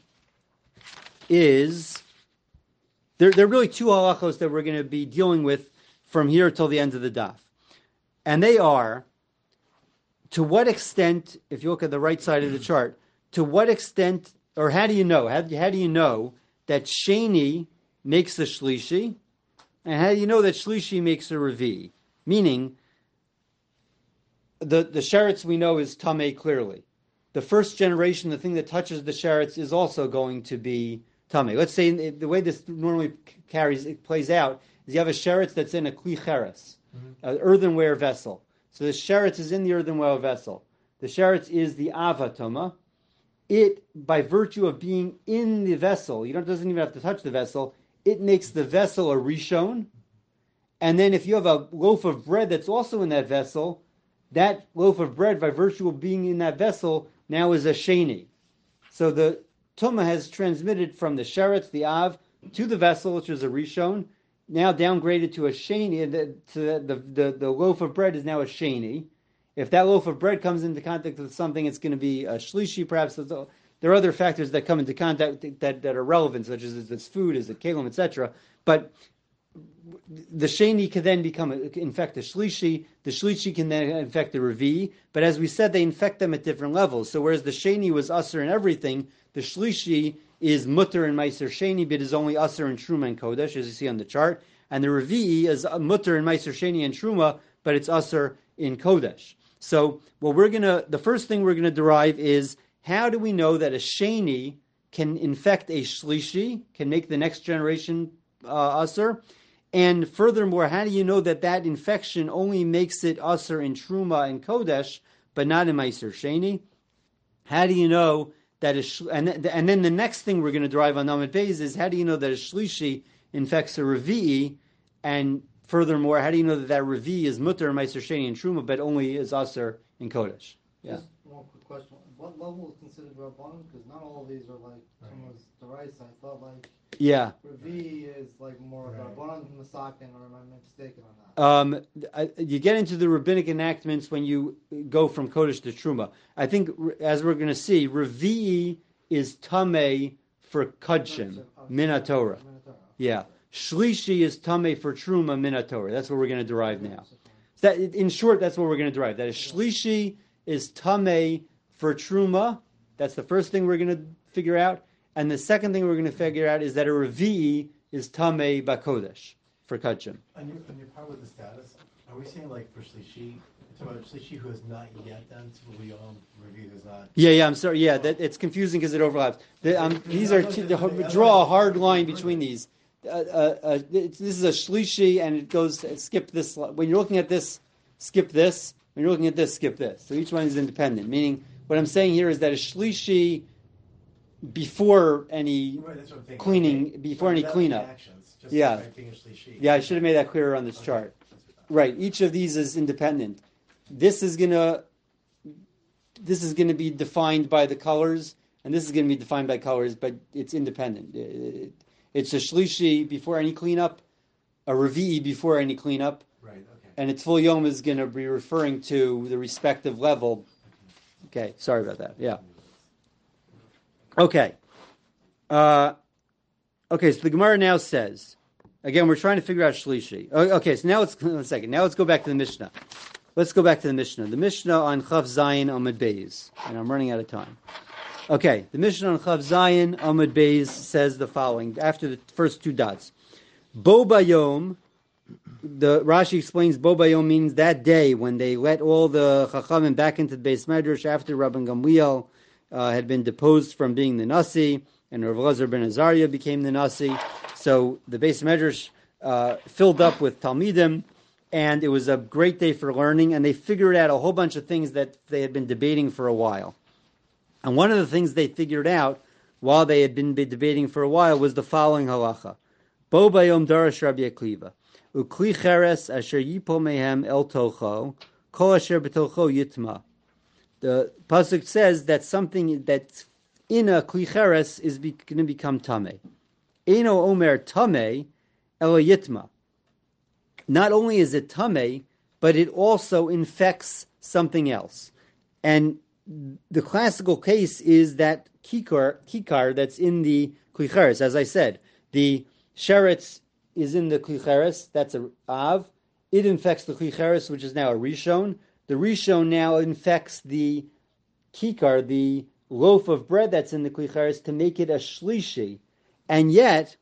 is there, there are really two halachos that we're going to be dealing with from here till the end of the daf. And they are, to what extent, if you look at the right side of the chart, to what extent, or how do you know, how, how do you know that Sheni makes a Shlishi, and how do you know that Shlishi makes a Revi? Meaning, the, the sheretz we know is Tameh clearly. The first generation, the thing that touches the sheretz is also going to be Tameh. Let's say the way this normally carries, it plays out, is you have a sheretz that's in a kli cheres, mm-hmm. an earthenware vessel. So the sheretz is in the earthenware vessel. The sheretz is the avatoma. It, by virtue of being in the vessel, you don't doesn't even have to touch the vessel, it makes the vessel a rishon. And then if you have a loaf of bread that's also in that vessel, that loaf of bread, by virtue of being in that vessel, now is a sheni. So the tumah has transmitted from the sheretz, the av, to the vessel, which is a rishon, now downgraded to a sheni. The, to the, the, the loaf of bread is now a sheni. If that loaf of bread comes into contact with something, it's going to be a shlishi, perhaps. There are other factors that come into contact that, that are relevant, such as it's food, is it kelim, et cetera. But the sheni can then become infect the shlishi. The shlishi can then infect the revi. But as we said, they infect them at different levels. So whereas the sheni was usher in everything, the shlishi is mutter and meiser sheni, but is only usher in truma and kodesh, as you see on the chart. And the revi is mutter and meiser sheni and truma, but it's usher in kodesh. So what we're gonna, the first thing we're gonna derive is, how do we know that a sheni can infect a shlishi, can make the next generation uh, usher? And furthermore, how do you know that that infection only makes it usher in truma and kodesh, but not in meiser sheni? How do you know that a sh- and th- and then the next thing we're going to derive on Amud Beis is, how do you know that a shlishi infects a revi'i? And furthermore, how do you know that that revi'i is mutter and meiser sheni and truma, but only is usher in kodesh? Yeah. Just one quick question. what level is considered Rabbanon? Because not all of these are like Tumas Deraisa. I thought like Yeah. Revi is like more of Right. Rabbanon than Masakin, or am I mistaken on that? Um, I, you get into the rabbinic enactments when you go from Kodesh to Truma. I think, as we're going to see, Revi is Tameh for Kudshim, Minatorah. Yeah. Shlishi is Tameh for Truma, Minatorah. That's what we're going to derive now. That, in short, that's what we're going to derive. That is, Shlishi is Tameh for Truma. That's the first thing we're going to figure out. And the second thing we're going to figure out is that a Revi is Tameh Bakodesh for Kudshim. On your, on your part with the status, are we saying like for Shlishi, it's about Shlishi who has not yet done Tzvul Yom, Revi who's not? Yeah, yeah, I'm sorry. Yeah, that, it's confusing because it overlaps. The, um, these are, two, the, draw a hard line between these. Uh, uh, uh, this is a Shlishi and it goes, skip this. When you're looking at this, skip this. When you're looking at this, skip this. So each one is independent. Meaning, what I'm saying here is that a Shlishi, before any Right, that's what I'm thinking. cleaning, Okay. before So any without cleanup. the actions, just Yeah. by being a Shlishi. Yeah, I should have made that clearer on this Okay. chart. Right, each of these is independent. This is gonna, this is gonna be defined by the colors, and this is gonna be defined by colors, but it's independent. It- it's a shlishi before any cleanup, a revi'i before any cleanup, Right, okay. and its full yom is gonna be referring to the respective level. Okay, sorry about that. Yeah. Okay. Uh, okay, so the Gemara now says. Again, we're trying to figure out Shlishi. Okay, so now let's one second. Now let's go back to the Mishnah. Let's go back to the Mishnah. The Mishnah on Chav Zayin Amud Beis, and I'm running out of time. Okay, the Mishnah on Chav Zayin Amud Beis says the following after the first two dots. Bo Bayom. The Rashi explains Bo Bayom means that day when they let all the Chachamim back into the Beis Medrash after Rabban Gamliel uh, had been deposed from being the Nasi, and Rav Elazar ben Azariah became the Nasi. So the Beis Medrash uh, filled up with Talmidim, and it was a great day for learning, and they figured out a whole bunch of things that they had been debating for a while. And one of the things they figured out while they had been debating for a while was the following halacha. Bo bayom darash Rabbi Akiva, ukli cheres asher yipol mehem el tocho, kol asher betocho yitma. The pasuk says that something that's in a kli cheres is be, going to become tameh. Eino omer tameh elo yitma. Not only is it tameh, but it also infects something else. And the classical case is that kikar, kikar that's in the klicheres. As I said, the sheretz is in the klicheres. That's a av. It infects the klicheres, which is now a rishon. The rishon now infects the kikar, the loaf of bread that's in the klicheres, to make it a shlishi. And yet,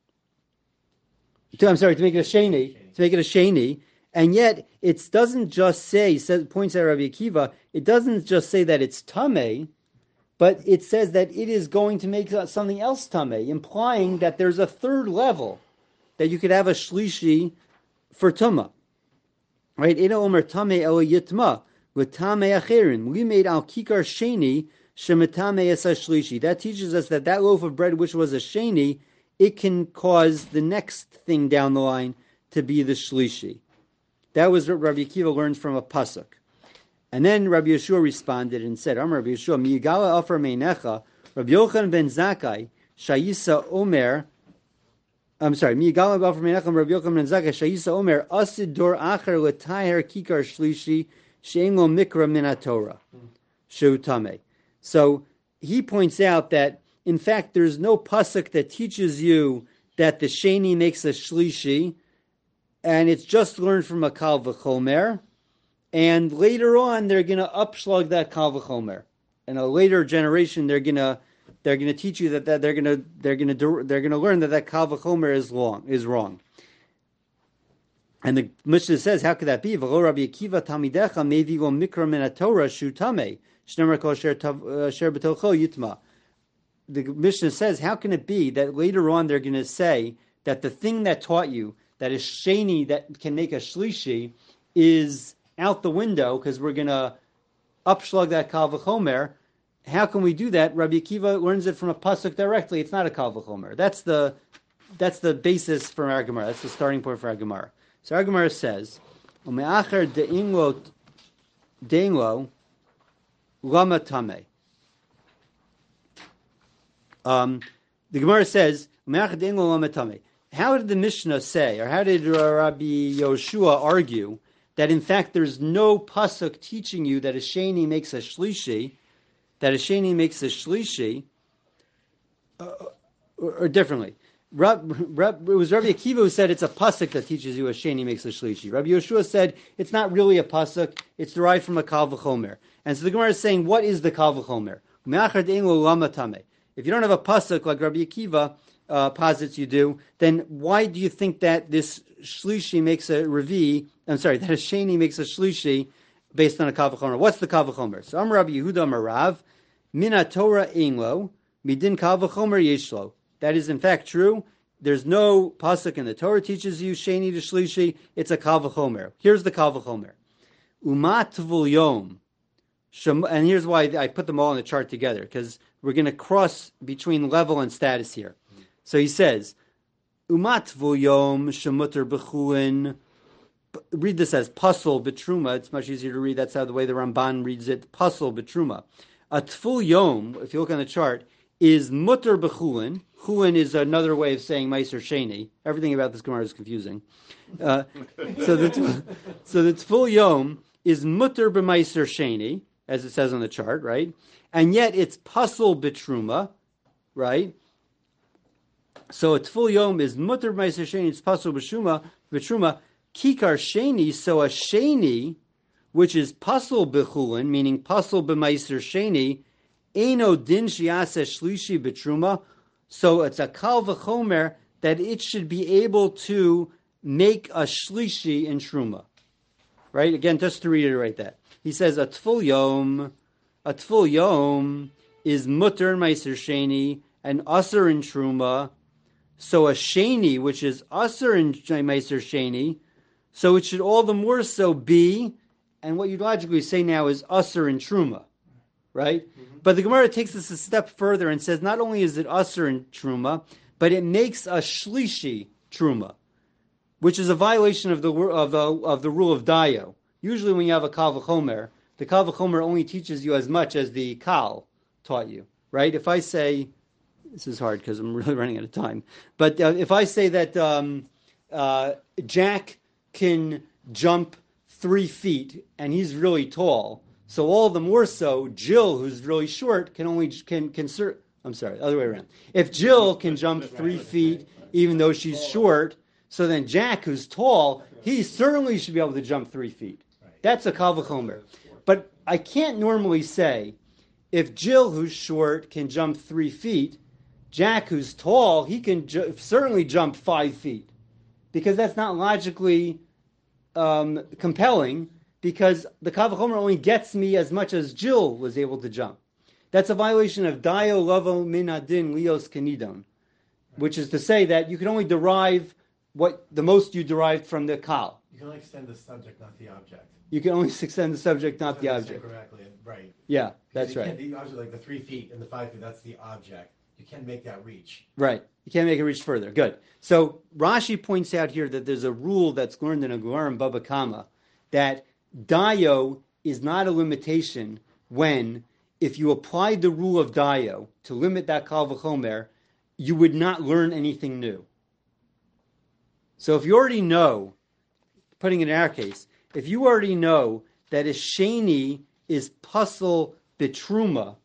to, I'm sorry, to make it a sheni, to make it a sheni, and yet it doesn't just say, says, points out Rabbi Akiva, it doesn't just say that it's tameh, but it says that it is going to make something else tameh, implying that there's a third level, that you could have a shlishi for tumah. Right? Ina omer tameh elo yitma, with tameh acherin. We made al kikar sheni, shemetame es shlishi. That teaches us that that loaf of bread, which was a sheni, it can cause the next thing down the line to be the shlishi. That was what Rabbi Akiva learned from a pasuk. And then Rabbi Yeshua responded and said, Amar Rabbi Yeshua, Miyigala Afar Meinecha, Rabbi Yochanan ben Zakkai, Shayisa Omer, I'm sorry, Miyigala Afar Meinecha, Rabbi Yochanan ben Zakkai, Shayisa Omer, Asid Dor Acher L'Taher Kikar Shlishi, She'en Lo Mikra Min HaTorah, Shu Tameh. So he points out that, in fact, there's no pasuk that teaches you that the sheni makes a shlishi, and it's just learned from a kal v'chomer, and later on they're going to upslug that kal v'chomer. In a later generation, they're going to they're going to teach you that, that they're going to they're going to they're going to learn that that kal v'chomer is long is wrong. And the Mishnah says, how could that be? V'lo Rabbi Akiva tamidecha mevi lo mikra min haTorah shu tameh shnemer kol sher b'tocho yitma. The Mishnah says, how can it be that later on they're going to say that the thing that taught you that is sheni that can make a shlishi is out the window because we're going to upslug that kal v'chomer? How can we do that? Rabbi Akiva learns it from a pasuk directly. It's not a kal v'chomer. That's the that's the basis for our Gemara. That's the starting point for our Gemara. So our Gemara says, "Ume'acher de'inglo de'inglo lama tameh." Um, the Gemara says, how did the Mishnah say, or how did Rabbi Yoshua argue that in fact there's no pasuk teaching you that a sheni makes a shlishi, that a sheni makes a shlishi, uh, or, or differently? Rab, Rab, it was Rabbi Akiva who said it's a pasuk that teaches you a sheni makes a shlishi. Rabbi Yoshua said it's not really a pasuk, it's derived from a kal v'chomer. And so the Gemara is saying, what is the kal v'chomer? If you don't have a pasuk like Rabbi Akiva uh, posits you do, then why do you think that this shlishi makes a revi? I'm sorry, that a sheni makes a shlishi based on a kal v'chomer? What's the kal v'chomer? So I'm Rabbi Yehuda Marav, mina Torah inglo, midin kal v'chomer yeshlo. That is in fact true. There's no pasuk in the Torah teaches you sheni to shlishi. It's a kal v'chomer. Here's the kal v'chomer. Umat tvul yom. And here's why I put them all in the chart together, because we're going to cross between level and status here. So he says, Umat tvul yom shemuter b'chulin. Read this as puzzle betruma. It's much easier to read. That's how the way the Ramban reads it. Puzzle betruma. A tvul yom, if you look on the chart, is mutter b'chulin. Chulin is another way of saying meiser sheni. Everything about this Gemara is confusing. Uh, so the so the tvul yom is mutter b'meiser sheni, as it says on the chart, right? And yet it's puzzle betruma, right? So a tvul yom is mutter b'meiser sheni. It's puzzle betruma. Betruma kikar sheni. So a sheni, which is puzzle b'chulin, meaning puzzle b'meiser sheni. Eino din shiase shlishi betruma, so it's a kal v'chomer that it should be able to make a shlishi in truma, right? Again, just to reiterate that, he says a tvul yom, a tvul yom is mutter in meiser sheni and aser in truma. So a sheni, which is aser in meiser sheni, so it should all the more so be, and what you'd logically say now is aser in truma. Right? Mm-hmm. But the Gemara takes this a step further and says not only is it usher in truma, but it makes a shlishi truma, which is a violation of the of the of the rule of dayo. Usually, when you have a kal v'chomer, the kal v'chomer only teaches you as much as the kal taught you. Right? If I say, this is hard because I'm really running out of time. But uh, if I say that um, uh, Jack can jump three feet and he's really tall. So all the more so, Jill, who's really short, can only can can. I'm sorry, other way around. If Jill can jump three feet, even though she's short, so then Jack, who's tall, he certainly should be able to jump three feet. That's a kal v'chomer. But I can't normally say, if Jill, who's short, can jump three feet, Jack, who's tall, he can ju- certainly jump five feet, because that's not logically um, compelling. Because the kal v'chomer only gets me as much as Jill was able to jump. That's a violation of dayo lavo min adin lios kenidon, which is to say that you can only derive what the most you derived from the kal. You can only extend the subject, not the object. You can only extend the subject, not the object. Correctly, right? Yeah, that's right. The object, like the three feet and the five feet, that's the object. You can't make that reach. Right. You can't make it reach further. Good. So Rashi points out here that there's a rule that's learned in a Gemara in Baba Kama that dayo is not a limitation when, if you applied the rule of dayo to limit that kal v'chomer, you would not learn anything new. So if you already know, putting it in our case, if you already know that a sheni is puzzle betruma,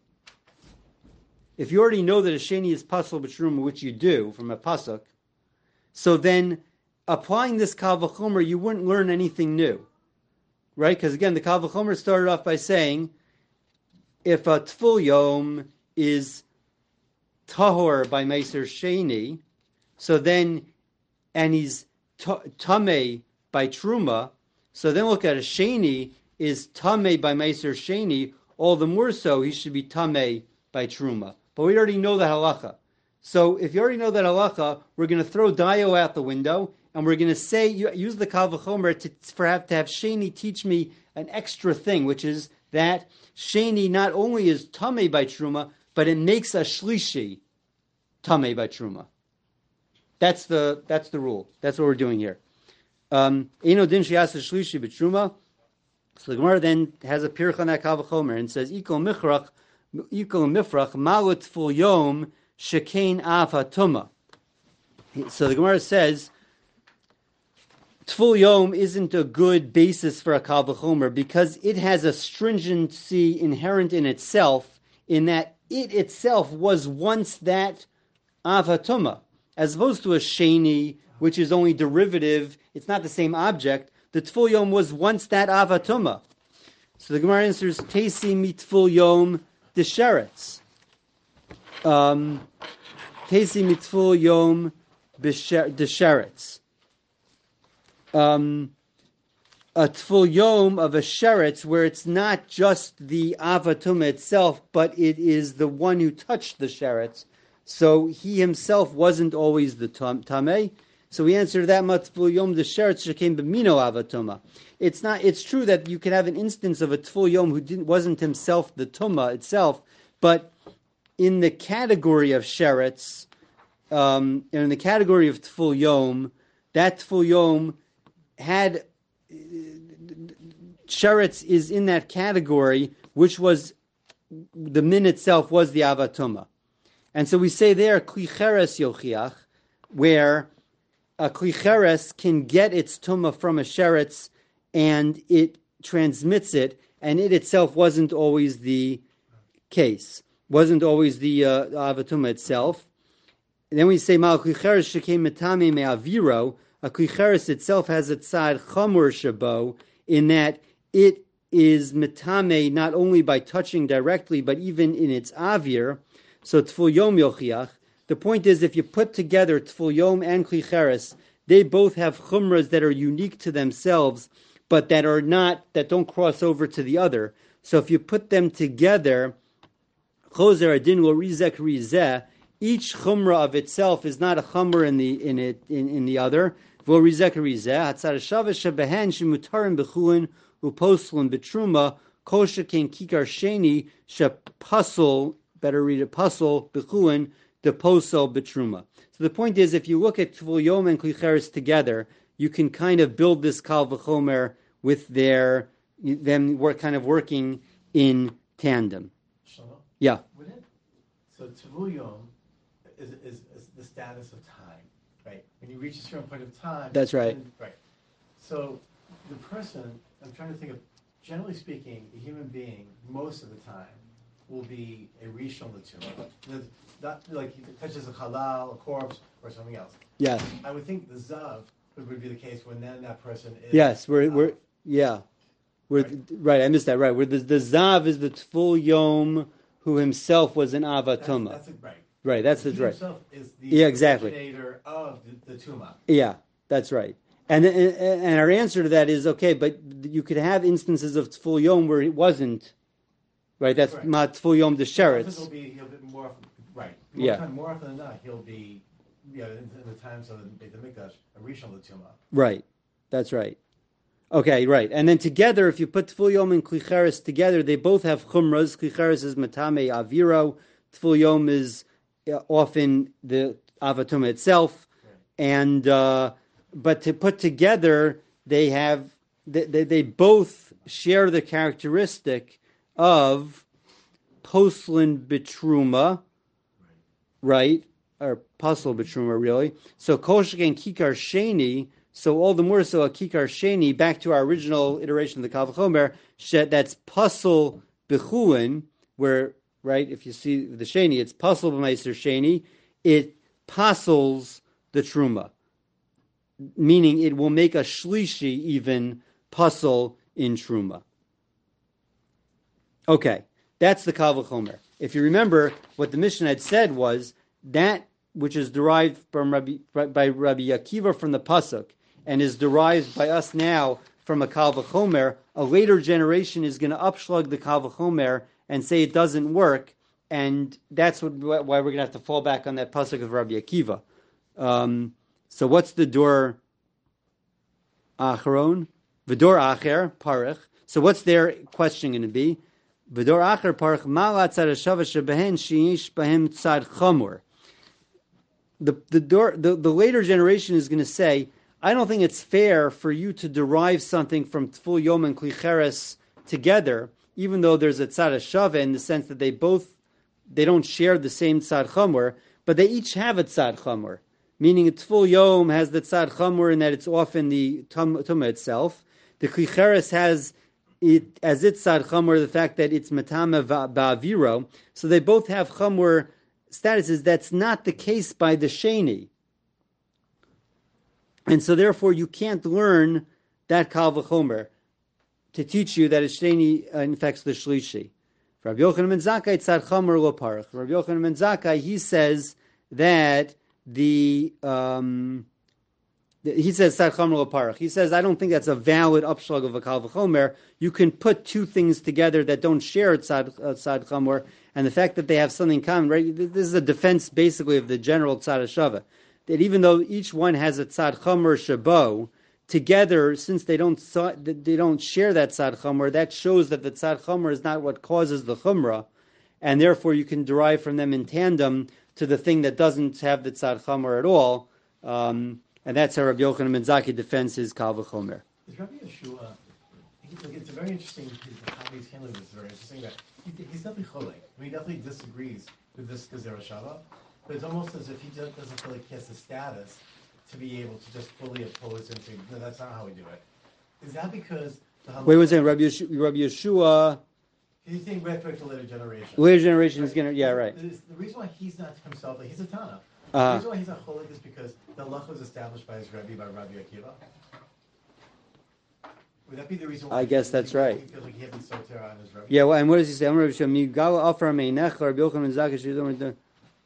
if you already know that a sheni is puzzle betruma, which you do from a pasuk, so then applying this kal v'chomer, you wouldn't learn anything new. Right? Because again, the kal v'chomer started off by saying, if a tvul yom is tahor by meiser sheni, so then, and he's tamei by truma, so then look at a sheni is tamei by meiser sheni, all the more so he should be tamei by truma. But we already know the halacha. So if you already know that halacha, we're going to throw dayo out the window, and we're going to say, use the kal v'chomer to, for have, to have sheni teach me an extra thing, which is that sheni not only is tamei by truma, but it makes a shlishi tamei by truma. That's the that's the rule. That's what we're doing here. Um, Eino din sheyasa shlishi b'truma. So the Gemara then has a pircha on that kal v'chomer and says, Ikol michrach, ikol mifrach, malut tvul yom shekain av hatuma. So the Gemara says, Tful Yom isn't a good basis for a Kal V'chomer because it has a stringency inherent in itself, in that it itself was once that Av HaTumah, as opposed to a Sheni, which is only derivative. It's not the same object. The Tful Yom was once that Av HaTumah. So the Gemara answers, Teisi mitful Yom desheretz. Um, Teisi mitful Yom desheretz. Um, a tful yom of a sheretz, where it's not just the avatuma itself, but it is the one who touched the sheretz. So he himself wasn't always the tameh. So we answer that matful yom the sheretz shecame b'mino avatuma. It's not. It's true that you could have an instance of a tful yom who didn't wasn't himself the tuma itself, but in the category of sheretz, um, in the category of tful yom, that tful yom had sheretz is in that category, which was the min itself was the avatuma, and so we say there klicheres yochiach, where a klicheres can get its tuma from a sheretz, and it transmits it, and it itself wasn't always the case, wasn't always the uh, avatuma itself. And then we say mal klicheres shekem metame me'aviro. A klicheres itself has a tzad chamur shabo, in that it is metame not only by touching directly, but even in its avir. So tful yom yochiach. The point is, if you put together tful yom and klicheres, they both have chumras that are unique to themselves, but that are not, that don't cross over to the other. So if you put them together, choser adin lo rizek rizeh, each chumra of itself is not a chumra in the in it in, in the other. Better read a puzzle bechuin the posel betruma. So the point is, if you look at Tvul Yom and Klicheres together, you can kind of build this Kal V'chomer with their them work kind of working in tandem. Shlomo? Yeah. Would it? So Tvul Yom is, is is the status of time, right? When you reach a certain point of time. That's right. And, right. So the person, I'm trying to think of, generally speaking, a human being most of the time will be a rishon l'tumah. Not like he touches a halal, a corpse, or something else. Yes. I would think the zav would, would be the case when then that person is. Yes, we're uh, we're yeah, we're Right. right. I missed that. Right, where the the zav is the Tvul Yom who himself was an avatuma. That's, that's it, right. Right, that's the He right. himself is the Yeah, exactly. originator of the, the tuma. Yeah, that's right. And, and and our answer to that is okay, but you could have instances of Tvul Yom where it wasn't. Right, that's Right. ma Tvul Yom the He'll sheretz. be, he'll be more often, right. More, Yeah. time, more often than not, he'll be, you know, in, in the times of the Beit HaMikdash, a rishon l'tumah. Right, that's right. Okay, right. And then together, if you put Tvul Yom and Klicheres together, they both have chumras. Klicheres is matame aviro. Tvul Yom is uh, often the avatuma itself. Right. And uh, but to put together, they have they, they, they both share the characteristic of poslin betruma, right? Or puzzle betruma, really. So koshik and kikar sheni. So all the more so a kikar sheni. Back to our original iteration of the Kal V'chomer, that's puzzle bechuin, where right, if you see the sheni, it's puzzle b'meiser sheni. It puzzles the truma, meaning it will make a shlishi even puzzle in truma. Okay, that's the Kal V'chomer. If you remember, what the Mishnah had said was that which is derived from Rabbi, by Rabbi Akiva from the Pasuk and is derived by us now from a Kal V'chomer, a later generation is going to upshlug the Kal V'chomer and say it doesn't work, and that's what, why we're going to have to fall back on that Pasuk of Rabbi Akiva. Um, so what's the Dor Acharon? V'dor Acher, Parech. So what's their question going to be? V'dor Acher, Parech, Mala tzad hashava shebehen sheyish bahem tzad chamor. The the, door, the the later generation is going to say, I don't think it's fair for you to derive something from Tful Yom and Klicheres together, even though there's a tzad hashava in the sense that they both they don't share the same tzad chamor. but they each have a tzad chamor, meaning a tful yom has the tzad chamor in that it's often the tumah itself. The klicheres has it as its tzad chamor the fact that it's matama ba'aviro. So they both have chamor statuses. That's not the case by the sheni, and so therefore you can't learn that kal v'chomer to teach you that a sheni infects the shlishi. Rabbi Yochanan ben Zakkai tzad chamor lo parach. Rabbi Yochanan ben Zakkai, he says that the um, he says tzad chamor lo parach. He says I don't think that's a valid upshlag of a kal v'chomer. You can put two things together that don't share tzad uh, tzad chamor, and the fact that they have something in common. Right, this is a defense basically of the general tzad hashava. That even though each one has a tzad chamor shabo, together, since they don't they don't share that tzad chumrah, that shows that the tzad chumrah is not what causes the chumrah, and therefore you can derive from them in tandem to the thing that doesn't have the tzad chumrah at all, um, and that's how Rabbi Yochanan ben Zakkai defends his kal v'chomer. Is Rabbi Yeshua? He, look, it's a very interesting how he's handling this. Is very interesting that he, he's definitely cholek. I mean, he definitely disagrees with this gezerah shava, but it's almost as if he just doesn't feel like he has the status to be able to just fully oppose and say, no, that's not how we do it. Is that because the Wait one second, Rabbi Yeshua, Rabbi Yeshua he's saying retroactive to later generation. Later generation is gonna, yeah, right. The, the reason why he's not himself, like he's a Tana. Uh-huh. The reason why he's not cholek is because the halach was established by his Rebbe, by Rabbi Akiva. Would that be the reason why? I guess he, that's he, right. He feels like he hasn't soter on his Rebbe. Yeah, well, and what does he say? I'm Rabbi Yeshua, Migala Afar Meinech, Rabbi Yochanan ben Zakkai, she don't do.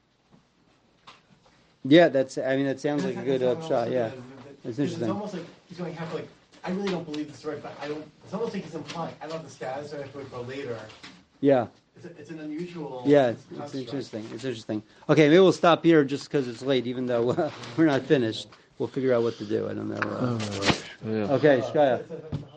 Yeah, that's. I mean, that sounds like a good uh, shot. Yeah, it's interesting. It's almost like he's going to have like, I really don't believe this is right, but I don't. It's almost like he's implying I don't have the status, so I have to wait for later. Yeah. It's, a, it's an unusual. Yeah, it's, it's interesting. It's interesting. Okay, maybe we'll stop here just because it's late, even though uh, we're not finished. We'll figure out what to do. I don't know. Uh, Oh, yeah. okay, Shkaya.